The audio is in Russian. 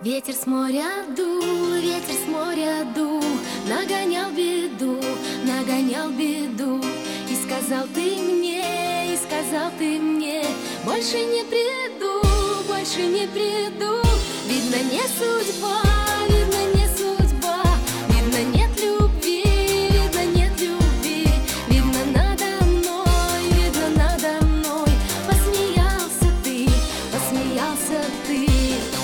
Ветер с моря дул, ветер с моря дул, нагонял беду, нагонял беду. И сказал ты мне, и сказал ты мне, больше не приду, больше не приду. Видно, не судьба, видно, не судьба, видно, нет любви, видно, нет любви. Видно, надо мной посмеялся ты, посмеялся ты.